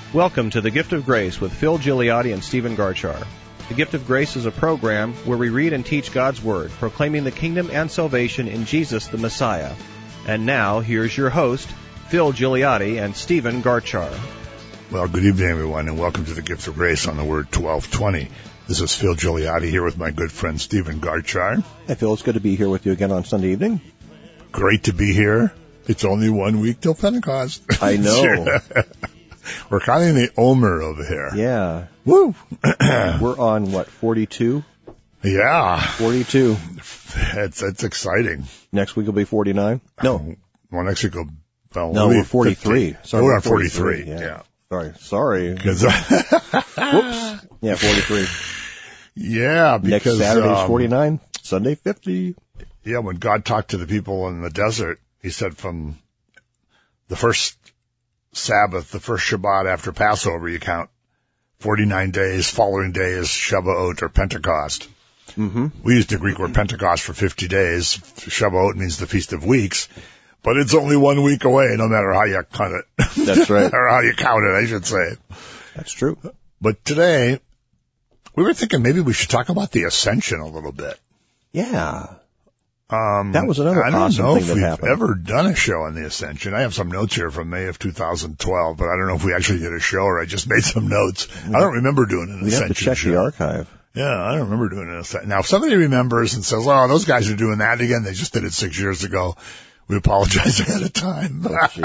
Welcome to The Gift of Grace with Phil Gigliotti and Stephen Garchar. The Gift of Grace is a program where we read and teach God's Word, proclaiming the kingdom and salvation in Jesus the Messiah. And now, here's your host, Phil Gigliotti and Stephen Garchar. Well, good evening, everyone, and welcome to The Gift of Grace on the Word 1220. This is Phil Gigliotti here with my good friend Stephen Garchar. Hi, Phil. It's good to be here with you again on Sunday evening. Great to be here. It's only 1 week till Pentecost. I know. We're calling the Omer over here. Yeah. Woo! We're on, 42? Yeah. 42. It's exciting. Next week will be 49? No. Well, next week will... Well, no, we're 43. Sorry, we're on 43. Yeah. Sorry. Whoops. Yeah, 43. Yeah, because... Next Saturday's 49, Sunday 50. Yeah, when God talked to the people in the desert, he said from the first Sabbath, the first Shabbat after Passover, you count 49 days. Following day is Shavuot or Pentecost. Mm-hmm. We used the Greek word Pentecost for 50 days. Shavuot means the Feast of Weeks, but it's only 1 week away, no matter how you cut it. That's right. Or how you count it, I should say. That's true. But today, we were thinking maybe we should talk about the Ascension a little bit. Yeah. That was another awesome thing that happened. I don't know if we've ever done a show on the Ascension. I have some notes here from May of 2012, but I don't know if we actually did a show or I just made some notes. I don't remember doing an Ascension show. We have to check the archive. Yeah, I don't remember doing an Ascension. Now, if somebody remembers and says, oh, those guys are doing that again, they just did it 6 years ago, we apologize ahead of time.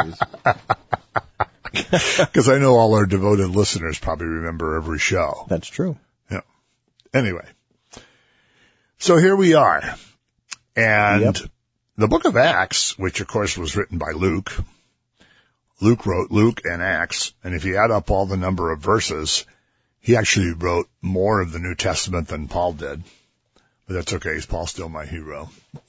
Because I know all our devoted listeners probably remember every show. That's true. Yeah. Anyway. So here we are. And the book of Acts, which of course was written by Luke. Luke wrote Luke and Acts. And if you add up all the number of verses, he actually wrote more of the New Testament than Paul did. But that's okay. Paul's still my hero.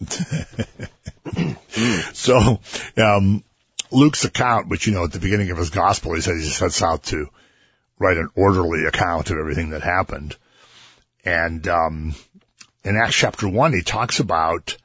So, Luke's account, which, at the beginning of his gospel, he says he sets out to write an orderly account of everything that happened. And, in Acts chapter 1, he talks about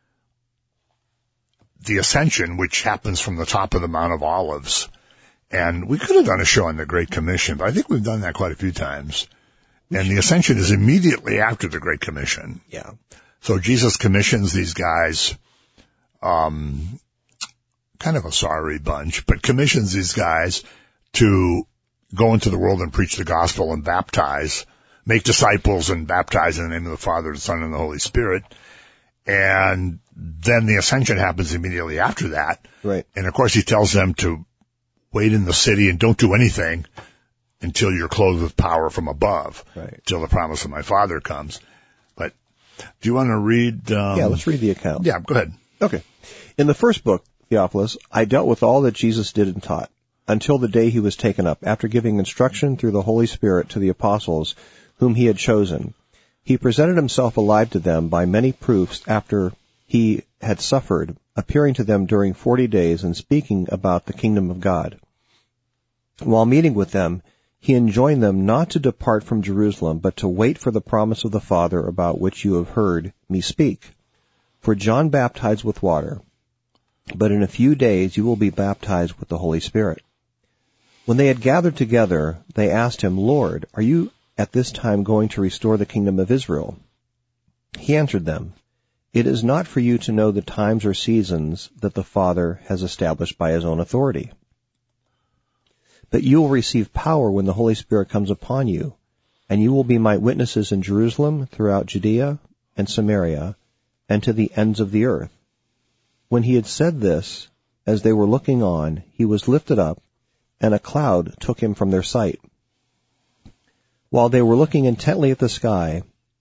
the Ascension, which happens from the top of the Mount of Olives. And we could have done a show on the Great Commission, but I think we've done that quite a few times. And the Ascension is immediately after the Great Commission. Yeah. So Jesus commissions these guys, kind of a sorry bunch, but commissions these guys to go into the world and preach the gospel and baptize, make disciples and baptize in the name of the Father, the Son, and the Holy Spirit. And then the Ascension happens immediately after that. Right. And of course he tells them to wait in the city and don't do anything until you're clothed with power from above. Right. Till the promise of my Father comes. But do you want to read? Yeah, let's read the account. Yeah, go ahead. Okay. In the first book, Theophilus, I dealt with all that Jesus did and taught until the day he was taken up, after giving instruction through the Holy Spirit to the apostles whom he had chosen. He presented himself alive to them by many proofs after he had suffered, appearing to them during 40 days and speaking about the kingdom of God. While meeting with them, he enjoined them not to depart from Jerusalem, but to wait for the promise of the Father about which you have heard me speak. For John baptized with water, but in a few days you will be baptized with the Holy Spirit. When they had gathered together, they asked him, Lord, are you at this time going to restore the kingdom of Israel? He answered them, It is not for you to know the times or seasons that the Father has established by his own authority. But you will receive power when the Holy Spirit comes upon you, and you will be my witnesses in Jerusalem, throughout Judea and Samaria, and to the ends of the earth. When he had said this, as they were looking on, he was lifted up, and a cloud took him from their sight. While they were looking intently at the sky,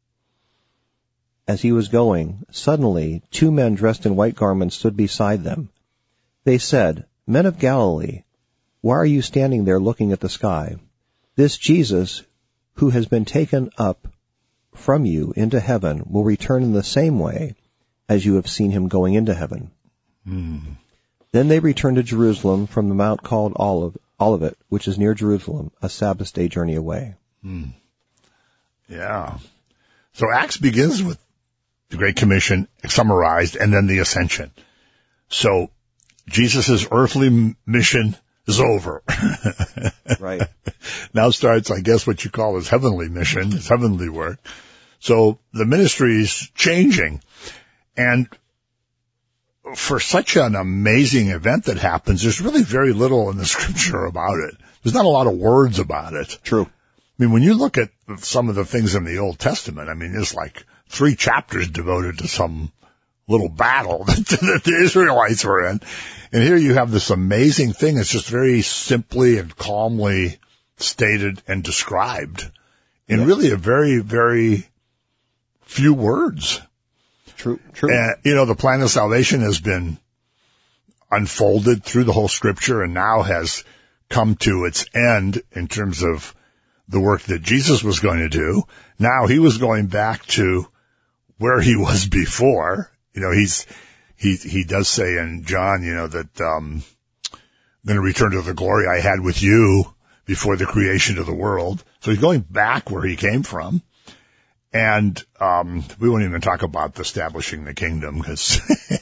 as he was going, suddenly 2 men dressed in white garments stood beside them. They said, Men of Galilee, why are you standing there looking at the sky? This Jesus, who has been taken up from you into heaven, will return in the same way as you have seen him going into heaven. Then they returned to Jerusalem from the mount called Olivet, which is near Jerusalem, a Sabbath day journey away. Yeah. So Acts begins with the Great Commission summarized and then the Ascension. So Jesus' earthly mission is over. Right. Now starts, I guess, what you call his heavenly mission, his heavenly work. So the ministry is changing. And for such an amazing event that happens, there's really very little in the scripture about it. There's not a lot of words about it. True. I mean, when you look at some of the things in the Old Testament, I mean, there's like 3 chapters devoted to some little battle that the Israelites were in. And here you have this amazing thing that's just very simply and calmly stated and described in really a very, very few words. True. And, the plan of salvation has been unfolded through the whole scripture and now has come to its end in terms of the work that Jesus was going to do. Now he was going back to where he was before. He does say in John, that, I'm going to return to the glory I had with you before the creation of the world. So he's going back where he came from. And, we won't even talk about establishing the kingdom because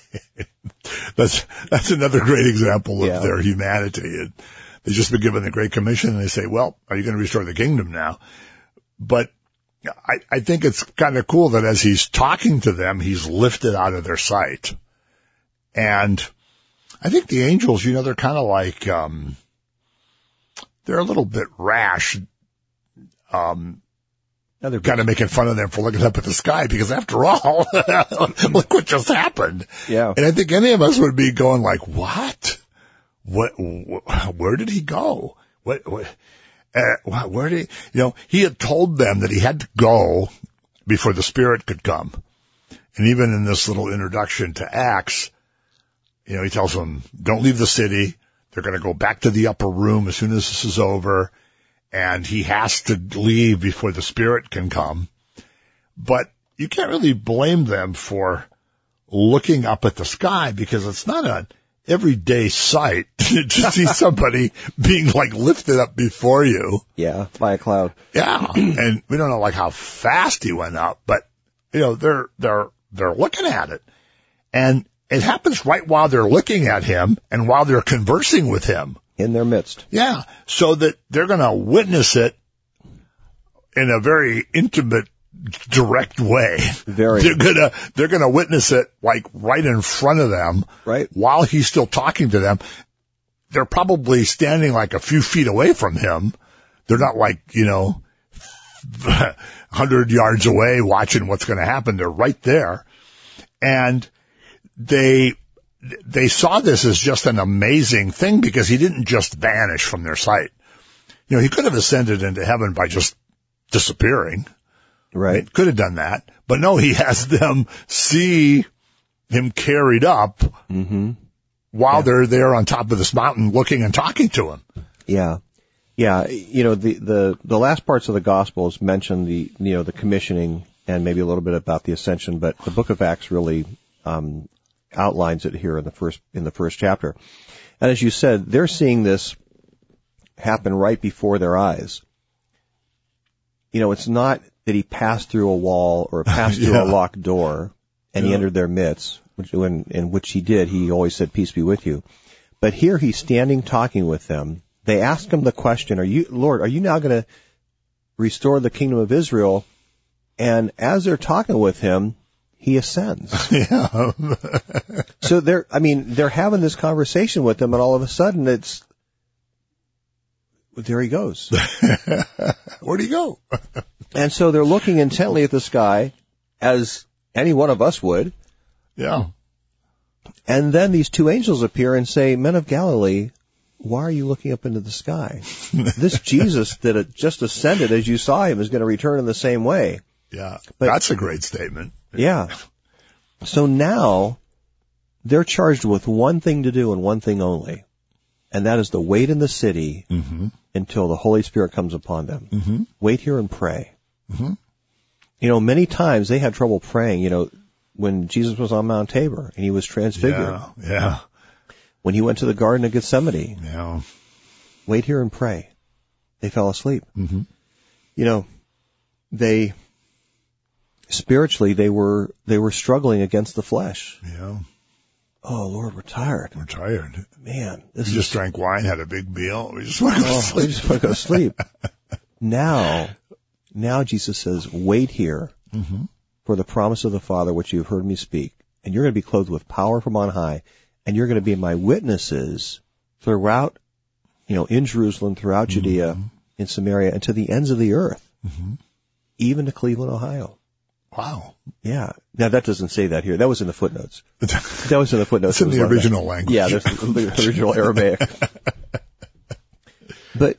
that's another great example of their humanity. They've just been given the Great Commission and they say, well, are you going to restore the kingdom now? But I think it's kind of cool that as he's talking to them, he's lifted out of their sight. And I think the angels, they're kind of like, they're a little bit rash. They're kind of making fun of them for looking up at the sky because after all, look what just happened. Yeah. And I think any of us would be going like, what? Where did he go? Where did he had told them that he had to go before the Spirit could come. And even in this little introduction to Acts, he tells them, don't leave the city. They're going to go back to the upper room as soon as this is over. And he has to leave before the Spirit can come. But you can't really blame them for looking up at the sky because it's not an everyday sight to see somebody being like lifted up before you. Yeah, by a cloud. Yeah. And we don't know like how fast he went up, but they're looking at it. And it happens right while they're looking at him and while they're conversing with him. In their midst. Yeah. So that they're going to witness it in a very intimate, direct way. They're going to witness it like right in front of them. Right. While he's still talking to them. They're probably standing like a few feet away from him. They're not like, 100 yards away watching what's going to happen. They're right there. And they saw this as just an amazing thing because he didn't just vanish from their sight. He could have ascended into heaven by just disappearing. Right. He could have done that. But no, he has them see him carried up while they're there on top of this mountain looking and talking to him. Yeah. Yeah. The last parts of the Gospels mention the commissioning and maybe a little bit about the ascension, but the book of Acts really, outlines it here in the first chapter. And as you said, they're seeing this happen right before their eyes. It's not that he passed through a wall or passed through a locked door and he entered their midst, in which he did. He always said, peace be with you. But here he's standing talking with them. They ask him the question, Lord, are you now going to restore the kingdom of Israel? And as they're talking with him, he ascends. Yeah. So they're having this conversation with him and all of a sudden there he goes. Where'd he go? And so they're looking intently at the sky as any one of us would. Yeah. And then these 2 angels appear and say, men of Galilee, why are you looking up into the sky? This Jesus that had just ascended as you saw him is going to return in the same way. Yeah. But that's a great statement. Yeah. So now they're charged with one thing to do and one thing only. And that is to wait in the city until the Holy Spirit comes upon them. Wait here and pray. Many times they had trouble praying, when Jesus was on Mount Tabor and he was transfigured. Yeah. When he went to the Garden of Gethsemane. Yeah. Wait here and pray. They fell asleep. Spiritually, they were struggling against the flesh. Yeah. oh, Lord, we're tired. We're tired. Man, We just drank wine, had a big meal. We just want to go to sleep. We just want to go to sleep. Now Jesus says, wait here for the promise of the Father, which you've heard me speak. And you're going to be clothed with power from on high. And you're going to be my witnesses throughout, in Jerusalem, throughout Judea, in Samaria, and to the ends of the earth, even to Cleveland, Ohio. Wow. Yeah. Now, that doesn't say that here. That was in the footnotes. That was in the footnotes. It's in the original language. Yeah, there's the original Aramaic. But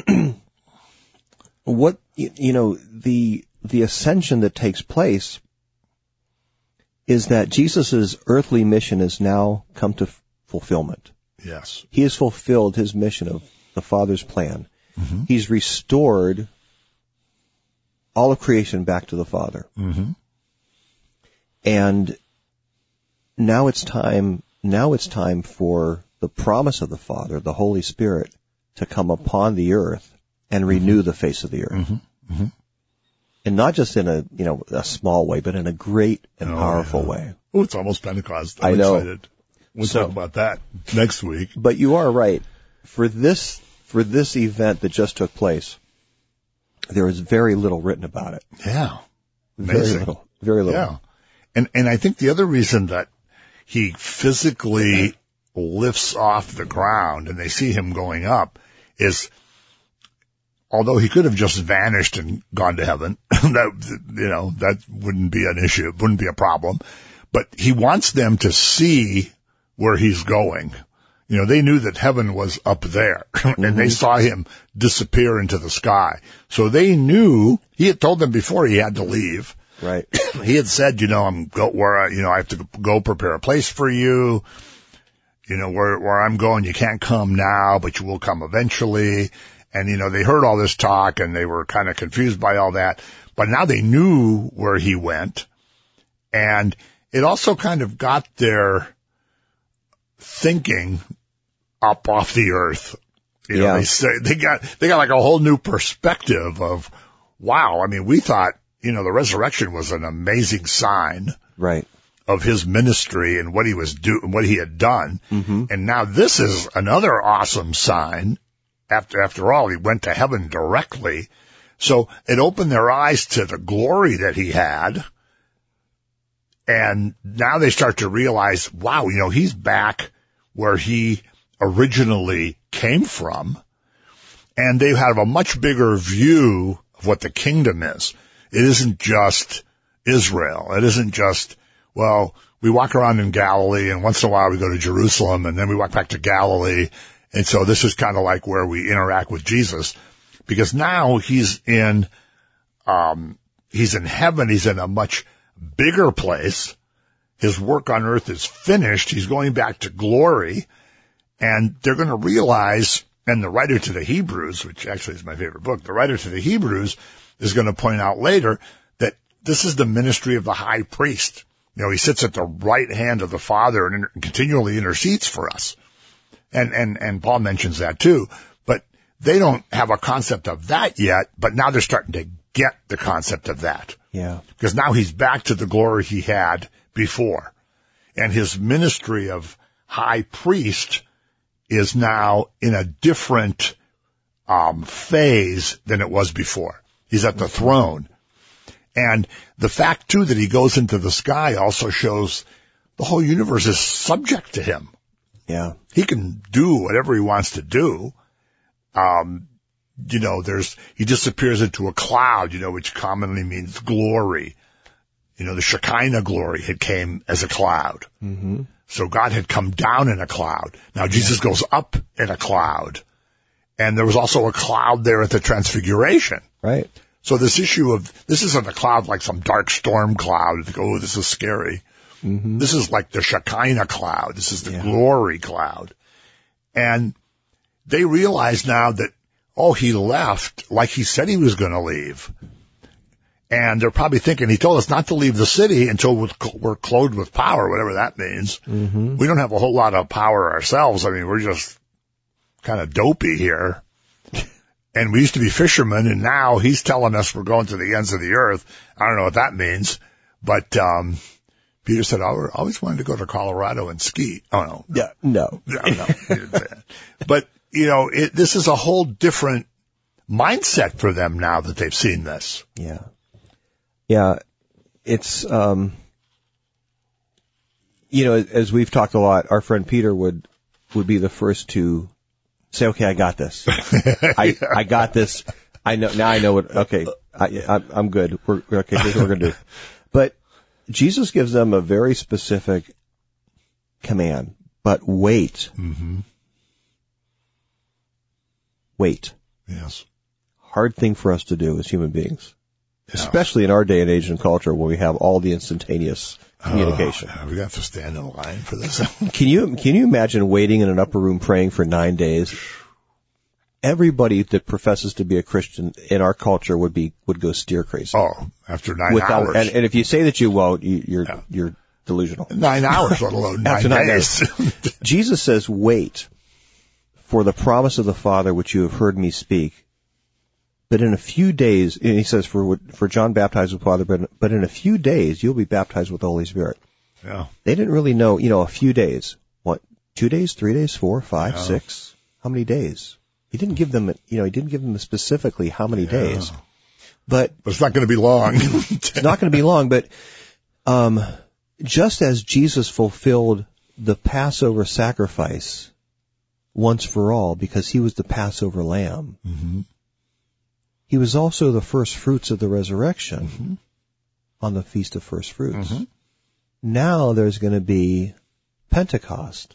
what, the ascension that takes place is that Jesus' earthly mission has now come to fulfillment. Yes. He has fulfilled his mission of the Father's plan. He's restored all of creation back to the Father. And now it's time for the promise of the Father, the Holy Spirit, to come upon the earth and renew the face of the earth. And not just in a small way, but in a great and powerful way. Oh, it's almost Pentecost. I'm excited. We'll talk about that next week. But you are right. For this event that just took place, there is very little written about it. Yeah. Amazing. Very little. Yeah. And I think the other reason that he physically lifts off the ground and they see him going up is, although he could have just vanished and gone to heaven, that wouldn't be an issue. It wouldn't be a problem. But he wants them to see where he's going. They knew that heaven was up there and they saw him disappear into the sky. So they knew, he had told them before he had to leave. Right. He had said, I have to go prepare a place for you. Where I'm going, you can't come now, but you will come eventually. And, they heard all this talk and they were kind of confused by all that. But now they knew where he went. And it also kind of got their thinking up off the earth. They got like a whole new perspective of, wow. I mean, we thought, the resurrection was an amazing sign. Right. Of his ministry and what he had done. And now this is another awesome sign. After all, he went to heaven directly. So it opened their eyes to the glory that he had. And now they start to realize, wow, he's back where he originally came from. And they have a much bigger view of what the kingdom is. It isn't just Israel. It isn't just, well, we walk around in Galilee and once in a while we go to Jerusalem and then we walk back to Galilee. And so this is kind of like where we interact with Jesus, because now he's in heaven. He's in a much bigger place. His work on earth is finished. He's going back to glory, and they're going to realize, and the writer to the Hebrews, which actually is my favorite book, the writer to the Hebrews is going to point out later that this is the ministry of the high priest. He sits at the right hand of the Father and continually intercedes for us. And Paul mentions that too, but they don't have a concept of that yet, but now they're starting to get the concept of that. Yeah. Because now he's back to the glory he had before. And his ministry of high priest is now in a different, phase than it was before. He's at the throne. And the fact too that he goes into the sky also shows the whole universe is subject to him. Yeah. He can do whatever he wants to do. He disappears into a cloud, which commonly means glory. The Shekinah glory had came as a cloud. So God had come down in a cloud. Now Jesus goes up in a cloud. And there was also a cloud there at the Transfiguration. Right. So this issue of, this isn't a cloud like some dark storm cloud. Oh, this is scary. This is like the Shekinah cloud. This is the glory cloud. And they realize now that, he left like he said he was going to leave. And they're probably thinking, he told us not to leave the city until we're clothed with power, whatever that means. We don't have a whole lot of power ourselves. I mean, we're just kind of dopey here. And we used to be fishermen, and now he's telling us we're going to the ends of the earth. I don't know what that means, but Peter said, I always wanted to go to Colorado and ski. Oh, no. Yeah, no. No, he didn't say that. But, this is a whole different mindset for them now that they've seen this. Yeah. Yeah. It's, as we've talked a lot, our friend Peter would be the first to say, okay, I got this. I got this. I know what, okay, I'm good. Okay, here's what we're going to do. But Jesus gives them a very specific command, but wait. Mm-hmm. Wait. Yes. Hard thing for us to do as human beings, especially in our day and age and culture where we have all the instantaneous communication. We have to stand in line for this. Can you imagine waiting in an upper room praying for 9 days? Everybody that professes to be a Christian in our culture would go steer crazy. Oh, after 9 hours. And if you say that you won't, you're delusional. 9 hours, let alone 9 days. Jesus says, wait for the promise of the Father which you have heard me speak. But in a few days, and he says, for John baptized with water, but in a few days you'll be baptized with the Holy Spirit. Yeah. They didn't really know, a few days. What, 2 days, 3 days, 4, 5, 6? How many days? He didn't give them, specifically how many days. But it's not going to be long. It's not going to be long, but just as Jesus fulfilled the Passover sacrifice once for all, because he was the Passover lamb, mm-hmm. he was also the first fruits of the resurrection mm-hmm. on the Feast of First Fruits. Mm-hmm. Now there's going to be Pentecost,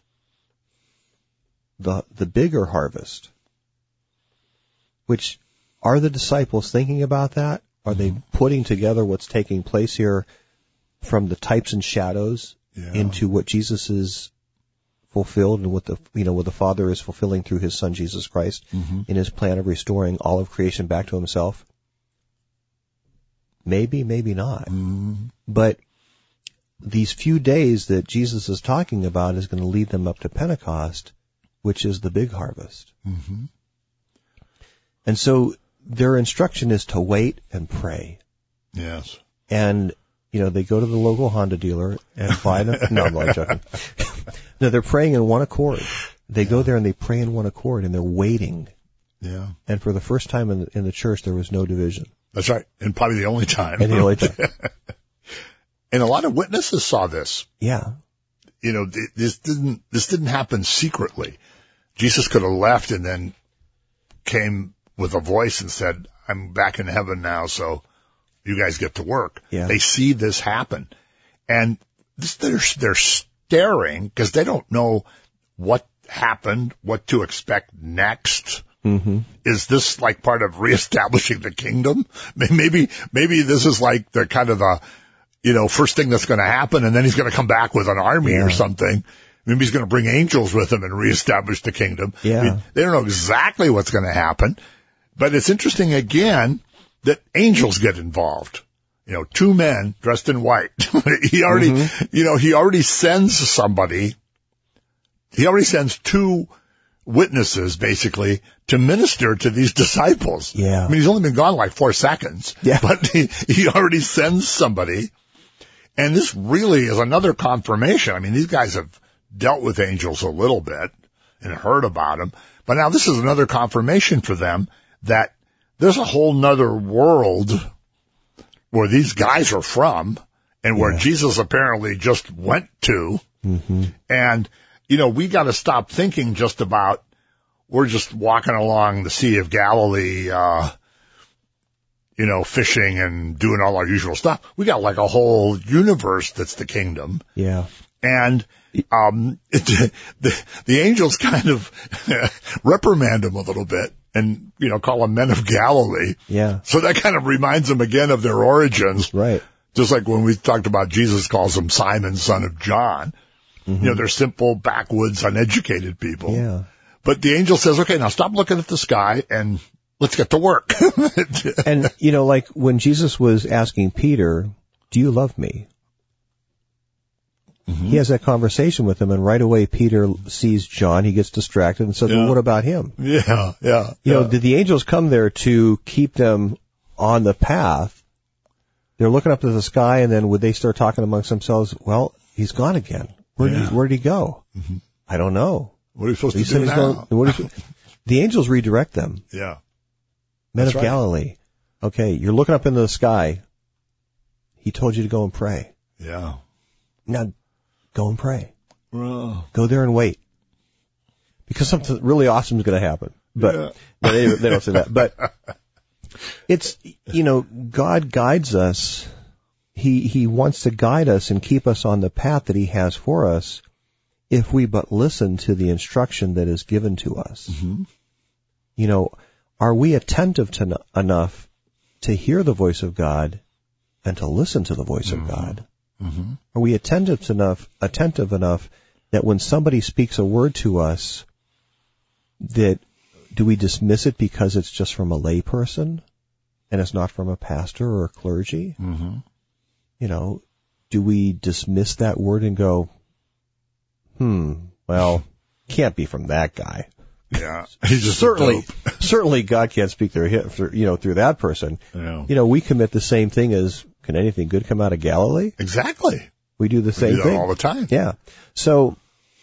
the bigger harvest. Which, are the disciples thinking about that? Are they putting together what's taking place here from the types and shadows into what Jesus is fulfilled and what the Father is fulfilling through his Son Jesus Christ mm-hmm. in his plan of restoring all of creation back to himself? Maybe, maybe not. Mm-hmm. But these few days that Jesus is talking about is going to lead them up to Pentecost, which is the big harvest. Mm-hmm. And so their instruction is to wait and pray. Yes. And, they go to the local Honda dealer and buy them. No, I'm not joking. No, they're praying in one accord. They go there and they pray in one accord and they're waiting. Yeah. And for the first time in the church, there was no division. That's right. And probably the only time. And the only time. And a lot of witnesses saw this. Yeah. This didn't happen secretly. Jesus could have left and then came with a voice and said, I'm back in heaven now, so you guys get to work. Yeah. They see this happen. And they're staring because they don't know what happened, what to expect next. Mm-hmm. Is this like part of reestablishing the kingdom? Maybe this is like the kind of the, first thing that's going to happen, and then he's going to come back with an army or something. Maybe he's going to bring angels with him and reestablish the kingdom. Yeah. They don't know exactly what's going to happen. But it's interesting, again, that angels get involved. 2 men dressed in white. He already sends somebody. He already sends 2 witnesses, basically, to minister to these disciples. Yeah. I mean, he's only been gone like 4 seconds. Yeah. But he already sends somebody. And this really is another confirmation. I mean, these guys have dealt with angels a little bit and heard about them. But now this is another confirmation for them that there's a whole nother world where these guys are from and where Jesus apparently just went to. Mm-hmm. And, we got to stop thinking just about we're just walking along the Sea of Galilee, fishing and doing all our usual stuff. We got like a whole universe that's the kingdom. Yeah. And the angels kind of reprimand them a little bit and, call them men of Galilee. Yeah. So that kind of reminds them again of their origins. Right. Just like when we talked about Jesus calls them Simon, son of John. Mm-hmm. They're simple, backwoods, uneducated people. Yeah. But the angel says, okay, now stop looking at the sky and let's get to work. And, like when Jesus was asking Peter, do you love me? Mm-hmm. He has that conversation with him, and right away Peter sees John. He gets distracted and says, well, what about him? Yeah. Did the angels come there to keep them on the path? They're looking up to the sky, and then would they start talking amongst themselves? Well, he's gone again. Where did he go? Mm-hmm. I don't know. What are you supposed to do now? The angels redirect them. Yeah. Men of Galilee. Okay, you're looking up into the sky. He told you to go and pray. Yeah. Now, go and pray. Go there and wait. Because something really awesome is going to happen. But they don't say that. But it's, God guides us. He wants to guide us and keep us on the path that he has for us if we but listen to the instruction that is given to us. Mm-hmm. Are we attentive enough to hear the voice of God and to listen to the voice of God? Mm-hmm. Are we attentive enough that when somebody speaks a word to us, do we dismiss it because it's just from a lay person and it's not from a pastor or a clergy? Mm-hmm. Do we dismiss that word and go, well, can't be from that guy. Yeah, he's just certainly God can't speak through that person. Yeah. We commit the same thing as, can anything good come out of Galilee? Exactly. We do the same thing all the time. Yeah. So,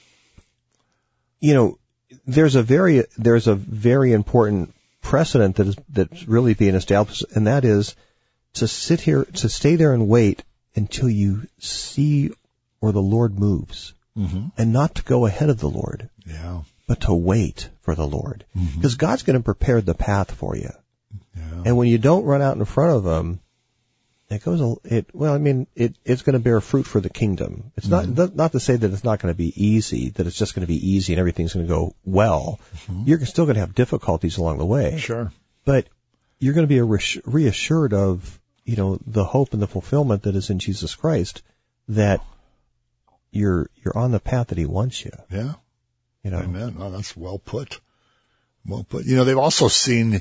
there's a very important precedent that's really being established, and that is to stay there and wait until you see where the Lord moves, mm-hmm. and not to go ahead of the Lord. Yeah. But to wait for the Lord. Because mm-hmm. God's going to prepare the path for you. Yeah. And when you don't run out in front of him, it's going to bear fruit for the kingdom. It's mm-hmm. not to say that it's not going to be easy, that it's just going to be easy and everything's going to go well. Mm-hmm. You're still going to have difficulties along the way. Sure. But you're going to be reassured of, the hope and the fulfillment that is in Jesus Christ, that you're on the path that he wants you. Yeah. Amen. Oh, that's well put. Well put. They also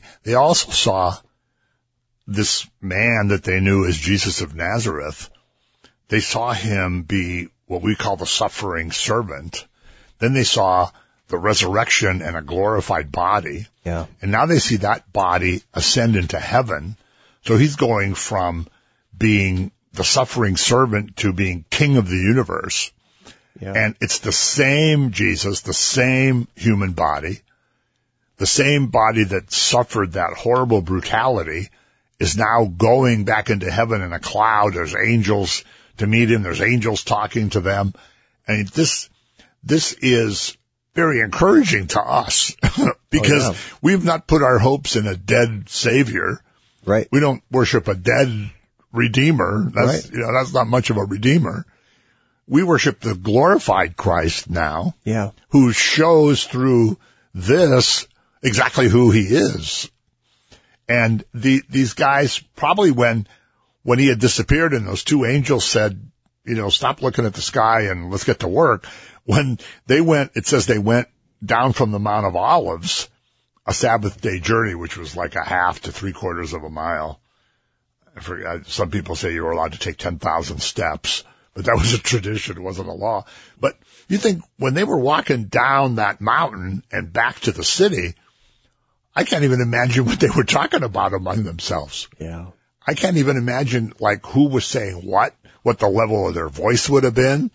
saw this man that they knew as Jesus of Nazareth. They saw him be what we call the suffering servant. Then they saw the resurrection and a glorified body. Yeah. And now they see that body ascend into heaven. So he's going from being the suffering servant to being king of the universe. Yeah. And it's the same Jesus, the same human body, the same body that suffered that horrible brutality is now going back into heaven in a cloud. There's angels to meet him. There's angels talking to them. And this is very encouraging to us because we've not put our hopes in a dead savior. Right. We don't worship a dead redeemer. That's not much of a redeemer. We worship the glorified Christ now, who shows through this exactly who he is. And these guys probably when he had disappeared and those two angels said, stop looking at the sky and let's get to work. When they went, it says they went down from the Mount of Olives, a Sabbath day journey, which was like a half to 3/4 of a mile. I forget, some people say you were allowed to take 10,000 steps. But that was a tradition, it wasn't a law. But you think when they were walking down that mountain and back to the city, I can't even imagine what they were talking about among themselves. Yeah. I can't even imagine who was saying what the level of their voice would have been,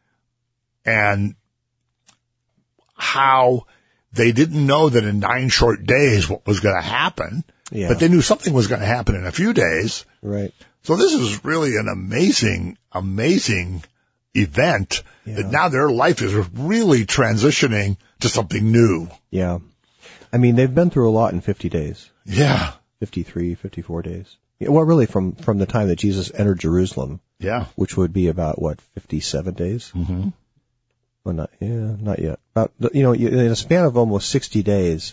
and how they didn't know that in 9 short days what was going to happen. Yeah. But they knew something was going to happen in a few days. Right. So this is really an amazing event that now their life is really transitioning to something new. Yeah. I mean, they've been through a lot in 50 days. Yeah. 53, 54 days. Well, really from the time that Jesus entered Jerusalem. Yeah. Which would be about, 57 days? Mm-hmm. Well, not yet. About, in a span of almost 60 days,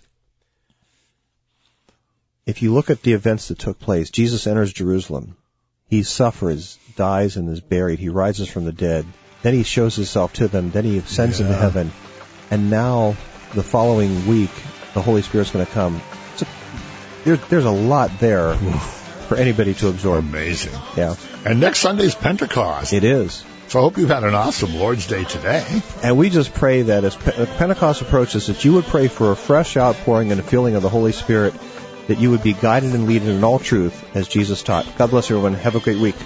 if you look at the events that took place, Jesus enters Jerusalem. He suffers, dies, and is buried. He rises from the dead. Then he shows himself to them. Then he ascends into heaven. And now, the following week, the Holy Spirit's going to come. There's a lot there for anybody to absorb. Amazing. Yeah. And next Sunday's Pentecost. It is. So I hope you've had an awesome Lord's Day today. And we just pray that as Pentecost approaches, that you would pray for a fresh outpouring and a filling of the Holy Spirit that you would be guided and leaded in all truth as Jesus taught. God bless everyone. Have a great week.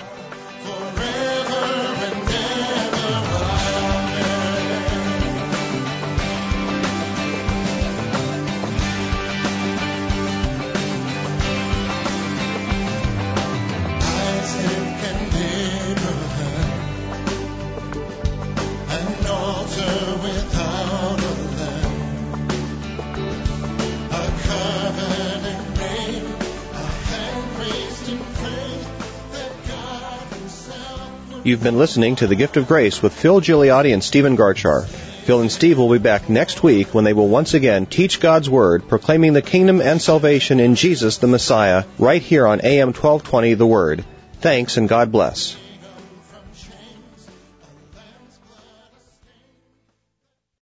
You've been listening to The Gift of Grace with Phil Gigliotti and Stephen Garchar. Phil and Steve will be back next week when they will once again teach God's Word, proclaiming the kingdom and salvation in Jesus the Messiah, right here on AM 1220 The Word. Thanks and God bless.